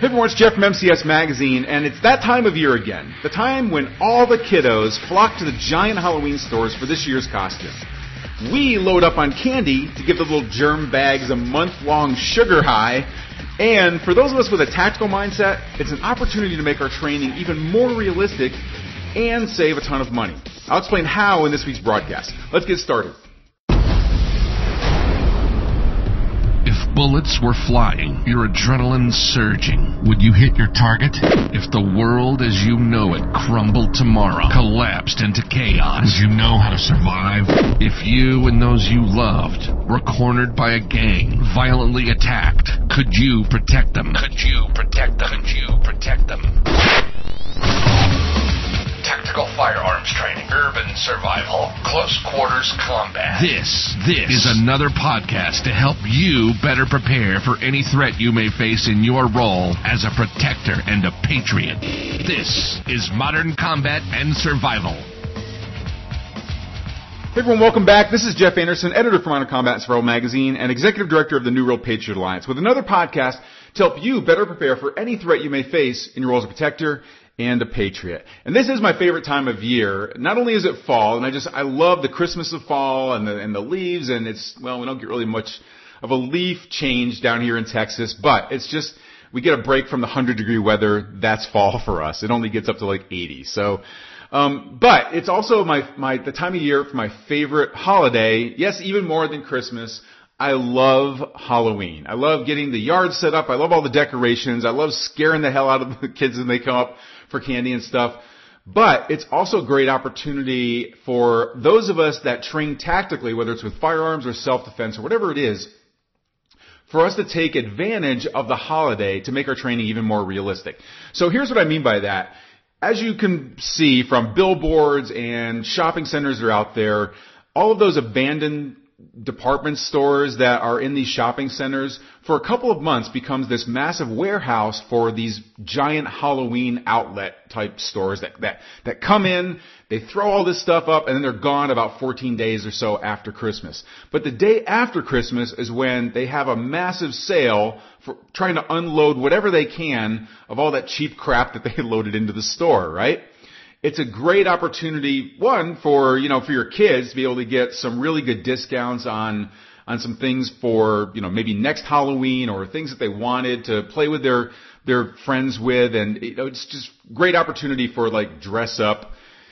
Hey everyone, it's Jeff from MCS Magazine, and it's that time of year again. The time when all the kiddos flock to the giant Halloween stores for this year's costume. We load up on candy to give the little germ bags a month-long sugar high. And for those of us with a tactical mindset, it's an opportunity to make our training even more realistic and save a ton of money. I'll explain how in this week's broadcast. Let's get started. If bullets were flying, your adrenaline surging, would you hit your target? If the world as you know it crumbled tomorrow, collapsed into chaos, would you know how to survive? If you and those you loved were cornered by a gang, violently attacked, could you protect them? Could you protect them? Could you protect them? Tactical firearms training, urban survival, close quarters combat. This is another podcast to help you better prepare for any threat you may face in your role as a protector and a patriot. This is Modern Combat and Survival. Hey everyone, welcome back. This is Jeff Anderson, editor for Modern Combat and Survival Magazine and executive director of the New Real Patriot Alliance, with another podcast to help you better prepare for any threat you may face in your role as a protector and a patriot. And this is my favorite time of year. Not only is it fall, and I love the Christmas of fall and the leaves, and we don't get really much of a leaf change down here in Texas, but it's just, we get a break from the 100-degree weather. That's fall for us. It only gets up to like 80. So, but it's also the time of year for my favorite holiday. Yes, even more than Christmas. I love Halloween. I love getting the yard set up. I love all the decorations. I love scaring the hell out of the kids when they come up for candy and stuff. But it's also a great opportunity for those of us that train tactically, whether it's with firearms or self-defense or whatever it is, for us to take advantage of the holiday to make our training even more realistic. So here's what I mean by that. As you can see from billboards and shopping centers that are out there, all of those abandoned department stores that are in these shopping centers for a couple of months becomes this massive warehouse for these giant Halloween outlet type stores that come in, they throw all this stuff up, and then they're gone about 14 days or so after Christmas. But the day after Christmas is when they have a massive sale for trying to unload whatever they can of all that cheap crap that they loaded into the store, right? It's a great opportunity, one, for your kids to be able to get some really good discounts on some things for, maybe next Halloween or things that they wanted to play with their friends with. And, it's just great opportunity for like dress up,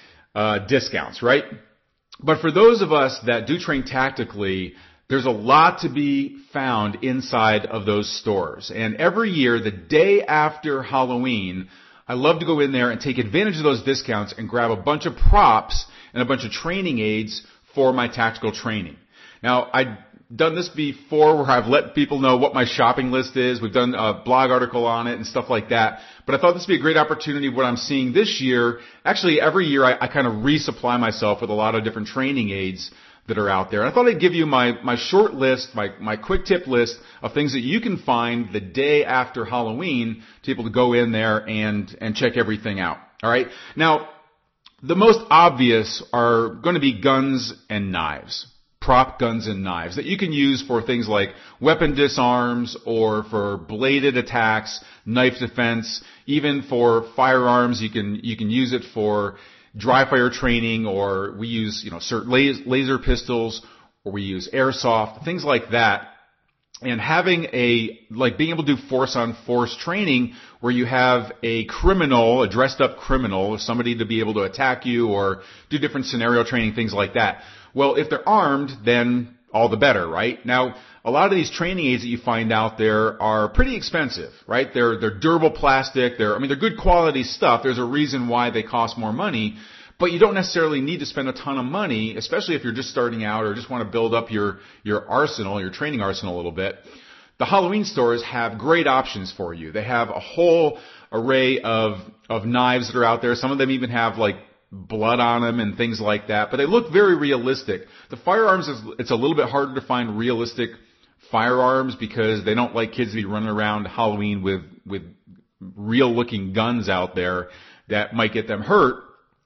discounts, right? But for those of us that do train tactically, there's a lot to be found inside of those stores. And every year, the day after Halloween, I love to go in there and take advantage of those discounts and grab a bunch of props and a bunch of training aids for my tactical training. Now, I've done this before where I've let people know what my shopping list is. We've done a blog article on it and stuff like that. But I thought this would be a great opportunity. What I'm seeing this year, actually every year I kind of resupply myself with a lot of different training aids that are out there. And I thought I'd give you my short list, my quick tip list of things that you can find the day after Halloween to be able to go in there and check everything out. All right. Now, the most obvious are going to be guns and knives, prop guns and knives that you can use for things like weapon disarms or for bladed attacks, knife defense, even for firearms. You can use it for dry fire training, or we use, certain laser pistols, or we use airsoft, things like that. And having being able to do force on force training where you have a dressed up criminal, somebody to be able to attack you or do different scenario training, things like that. Well, if they're armed, then all the better, right? Now, a lot of these training aids that you find out there are pretty expensive, right? They're durable plastic. They're good quality stuff. There's a reason why they cost more money, but you don't necessarily need to spend a ton of money, especially if you're just starting out or just want to build up your arsenal, your training arsenal a little bit. The Halloween stores have great options for you. They have a whole array of knives that are out there. Some of them even have like blood on them and things like that, but they look very realistic. The firearms, it's a little bit harder to find realistic firearms because they don't like kids to be running around Halloween with real looking guns out there that might get them hurt.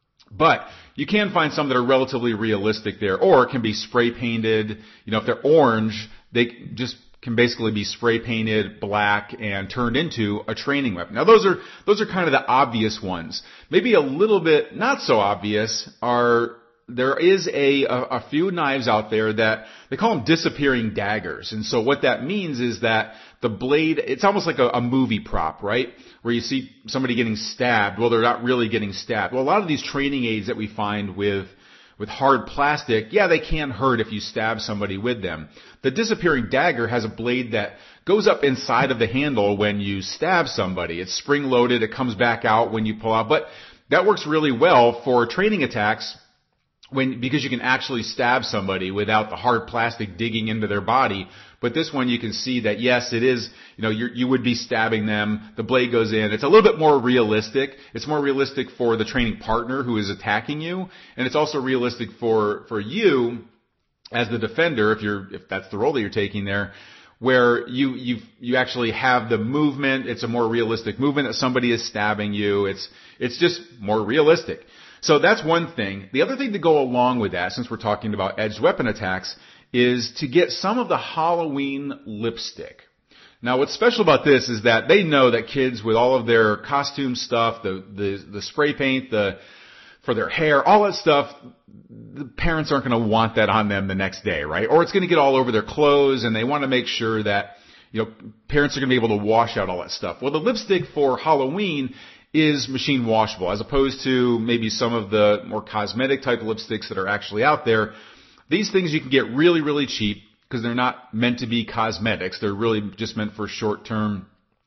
But you can find some that are relatively realistic there, or can be spray painted. If they're orange, they just can basically be spray painted black and turned into a training weapon. Now those are kind of the obvious ones. Maybe a little bit not so obvious are there is a few knives out there that they call them disappearing daggers. And so what that means is that the blade, it's almost like a movie prop, right? Where you see somebody getting stabbed. Well, they're not really getting stabbed. Well, a lot of these training aids that we find with hard plastic, yeah, they can hurt if you stab somebody with them. The disappearing dagger has a blade that goes up inside of the handle when you stab somebody. It's spring loaded. It comes back out when you pull out. But that works really well for training attacks because you can actually stab somebody without the hard plastic digging into their body. But this one you can see that yes, it is, you would be stabbing them. The blade goes in. It's a little bit more realistic. It's more realistic for the training partner who is attacking you. And it's also realistic for you as the defender, if that's the role that you're taking there, where you actually have the movement. It's a more realistic movement that somebody is stabbing you. It's just more realistic. So that's one thing. The other thing to go along with that, since we're talking about edged weapon attacks, is to get some of the Halloween lipstick. Now what's special about this is that they know that kids with all of their costume stuff, the spray paint, for their hair, all that stuff, the parents aren't going to want that on them the next day, right? Or it's going to get all over their clothes, and they want to make sure that, parents are going to be able to wash out all that stuff. Well, the lipstick for Halloween is machine washable, as opposed to maybe some of the more cosmetic type of lipsticks that are actually out there. These things you can get really, really cheap because they're not meant to be cosmetics. They're really just meant for short-term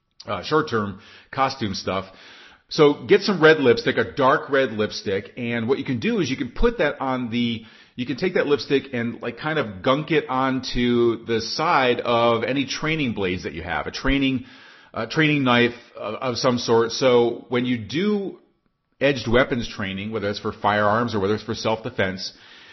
costume stuff. So get some red lipstick, a dark red lipstick, and what you can do is you can put that you can take that lipstick and kind of gunk it onto the side of any training blades that you have, a training knife of some sort. So when you do edged weapons training, whether it's for firearms or whether it's for self-defense,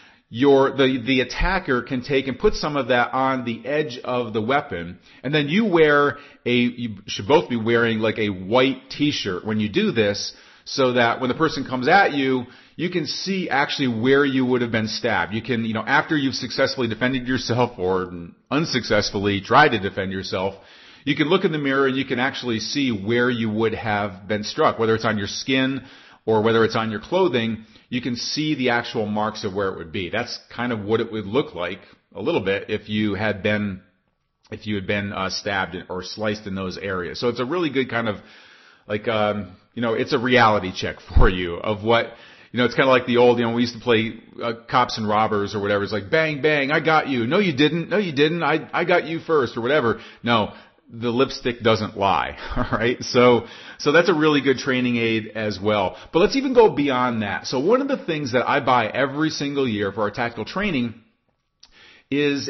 the attacker can take and put some of that on the edge of the weapon, and then you should both be wearing like a white t-shirt when you do this, so that when the person comes at you, you can see actually where you would have been stabbed. You can, after you've successfully defended yourself or unsuccessfully tried to defend yourself, you can look in the mirror and you can actually see where you would have been struck, whether it's on your skin or whether it's on your clothing. You can see the actual marks of where it would be. That's kind of what it would look like a little bit if you had been stabbed or sliced in those areas. So it's a really good kind of it's a reality check for you of what, it's kind of like the old, we used to play cops and robbers or whatever. It's like bang, bang, I got you. No, you didn't. No, you didn't. I got you first or whatever. No. The lipstick doesn't lie, alright? So that's a really good training aid as well. But let's even go beyond that. So one of the things that I buy every single year for our tactical training is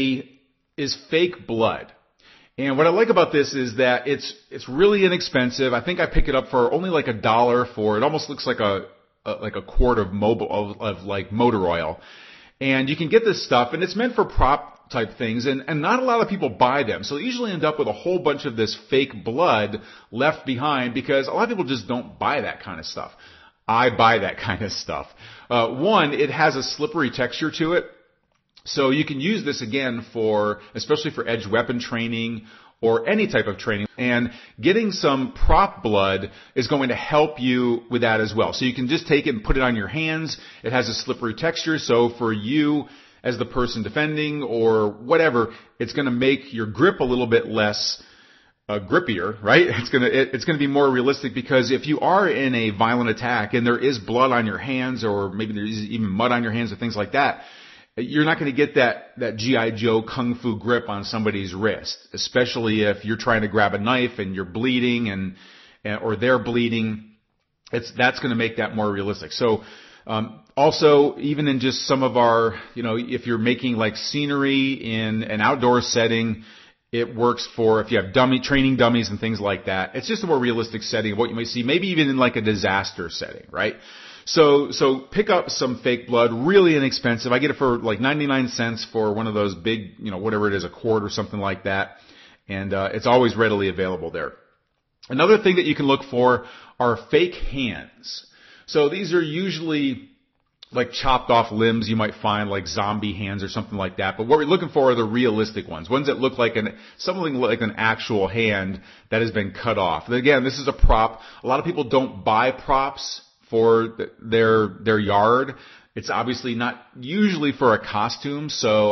fake blood. And what I like about this is that it's really inexpensive. I think I pick it up for only like $1 for, it almost looks like a quart of motor oil. And you can get this stuff, and it's meant for prop type things, and not a lot of people buy them. So you usually end up with a whole bunch of this fake blood left behind because a lot of people just don't buy that kind of stuff. I buy that kind of stuff. One, it has a slippery texture to it. So you can use this again especially for edged weapon training or any type of training. And getting some prop blood is going to help you with that as well. So you can just take it and put it on your hands. It has a slippery texture. So for you as the person defending or whatever, it's going to make your grip a little bit less grippier, right? It's going to be more realistic because if you are in a violent attack and there is blood on your hands or maybe there's even mud on your hands or things like that, you're not going to get that G.I. Joe kung fu grip on somebody's wrist, especially if you're trying to grab a knife and you're bleeding or they're bleeding. That's going to make that more realistic. So, also, even in just some of our, if you're making like scenery in an outdoor setting, it works for if you have training dummies and things like that. It's just a more realistic setting of what you might see, maybe even in like a disaster setting, right? So pick up some fake blood, really inexpensive. I get it for like 99 cents for one of those big, whatever it is, a quart or something like that. And, it's always readily available there. Another thing that you can look for are fake hands. So these are usually like chopped off limbs you might find, like zombie hands or something like that. But what we're looking for are the realistic ones that look like something like an actual hand that has been cut off. And again, this is a prop. A lot of people don't buy props for their yard. It's obviously not usually for a costume, so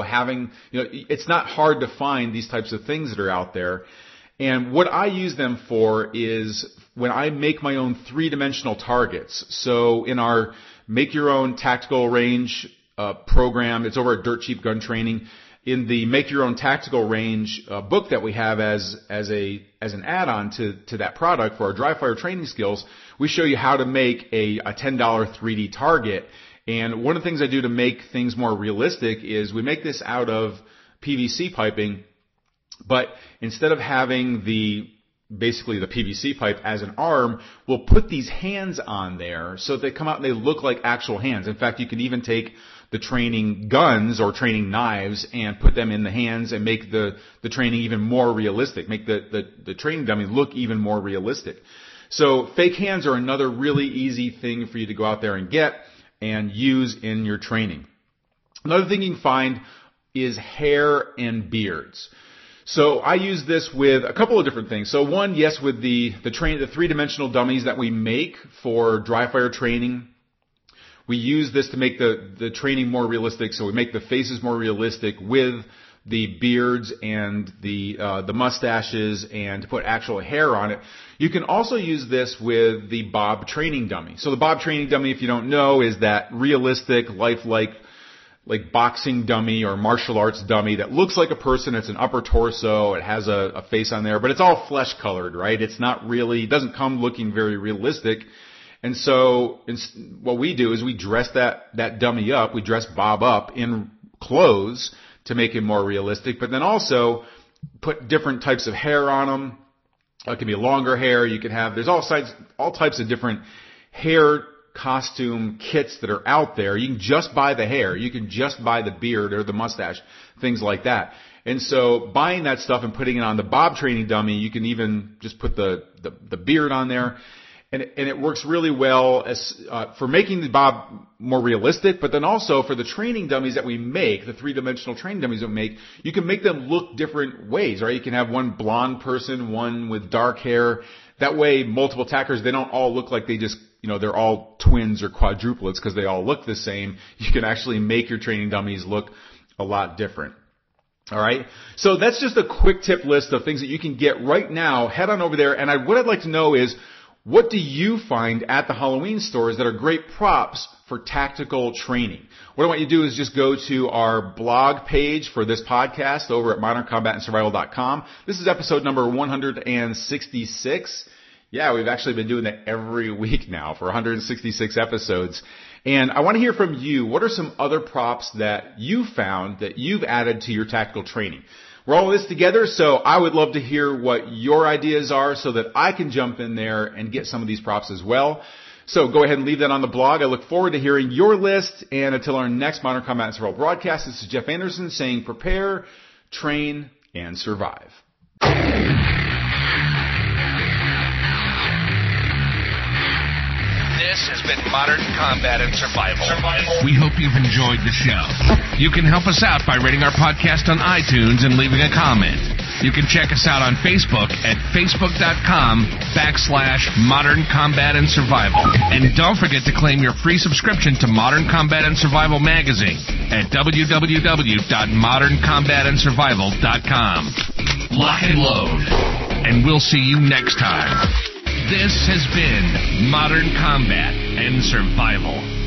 it's not hard to find these types of things that are out there. And what I use them for is when I make my own three-dimensional targets. So in our Make Your Own Tactical Range program, it's over at Dirt Cheap Gun Training. In the Make Your Own Tactical Range book that we have as an add-on to that product for our dry fire training skills, we show you how to make a $10 3D target. And one of the things I do to make things more realistic is we make this out of PVC piping, but instead of having basically the PVC pipe as an arm, we'll put these hands on there so they come out and they look like actual hands. In fact, you can even take the training guns or training knives and put them in the hands and make the training even more realistic, make the training dummy look even more realistic. So fake hands are another really easy thing for you to go out there and get and use in your training. Another thing you can find is hair and beards. So I use this with a couple of different things. So one, yes, with the three-dimensional dummies that we make for dry fire training, we use this to make the training more realistic. So we make the faces more realistic with the beards and the mustaches and to put actual hair on it. You can also use this with the Bob training dummy. So the Bob training dummy, if you don't know, is that realistic, lifelike, like boxing dummy or martial arts dummy that looks like a person. It's an upper torso. It has a face on there, but it's all flesh colored, right? It doesn't come looking very realistic. And so what we do is we dress that dummy up. We dress Bob up in clothes to make him more realistic, but then also put different types of hair on him. It can be longer hair. There's all types of different hair costume kits that are out there. You can just buy the hair. You can just buy the beard or the mustache, things like that. And so buying that stuff and putting it on the Bob training dummy, you can even just put the beard on there. And it works really well for making the Bob more realistic, but then also for the training dummies that we make, the three-dimensional training dummies that we make, you can make them look different ways, right? You can have one blonde person, one with dark hair. That way, multiple attackers, they don't all look like they're all twins or quadruplets because they all look the same. You can actually make your training dummies look a lot different. All right. So that's just a quick tip list of things that you can get right now. Head on over there. And what I'd like to know is, what do you find at the Halloween stores that are great props for tactical training? What I want you to do is just go to our blog page for this podcast over at moderncombatandsurvival.com. This is episode number 166. Yeah, we've actually been doing that every week now for 166 episodes. And I want to hear from you. What are some other props that you found that you've added to your tactical training? We're all in this together, so I would love to hear what your ideas are so that I can jump in there and get some of these props as well. So go ahead and leave that on the blog. I look forward to hearing your list. And until our next Modern Combat and Survival broadcast, this is Jeff Anderson saying prepare, train, and survive. This has been Modern Combat and Survival. We hope you've enjoyed the show. You can help us out by rating our podcast on iTunes and leaving a comment. You can check us out on Facebook at facebook.com/Modern Combat and Survival. And don't forget to claim your free subscription to Modern Combat and Survival magazine at www.moderncombatandsurvival.com. Lock and load. And we'll see you next time. This has been Modern Combat and Survival.